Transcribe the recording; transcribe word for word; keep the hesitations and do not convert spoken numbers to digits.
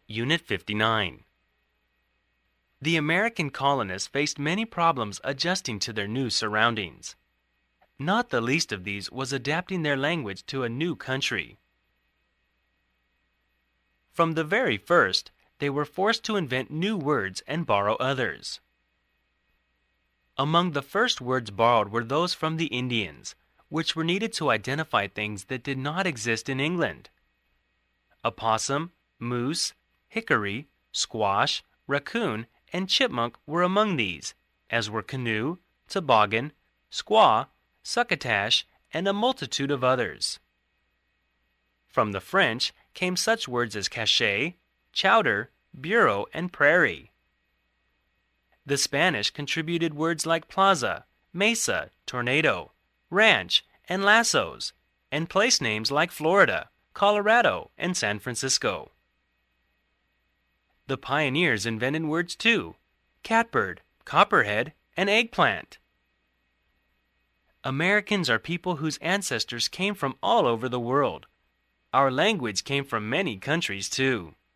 Unit fifty-nine. The American colonists faced many problems adjusting to their new surroundings. Not the least of these was adapting their language to a new country. From the very first, they were forced to invent new words and borrow others. Among the first words borrowed were those from the Indians, which were needed to identify things that did not exist in England. Opossum, moose, hickory, squash, raccoon, and chipmunk were among these, as were canoe, toboggan, squaw, succotash, and a multitude of others. From the French came such words as cachet, chowder, bureau, and prairie. The Spanish contributed words like plaza, mesa, tornado, ranch, and lassos, and place names like Florida, Colorado, and San Francisco. The pioneers invented words too: catbird, copperhead, and eggplant. Americans are people whose ancestors came from all over the world. Our language came from many countries too.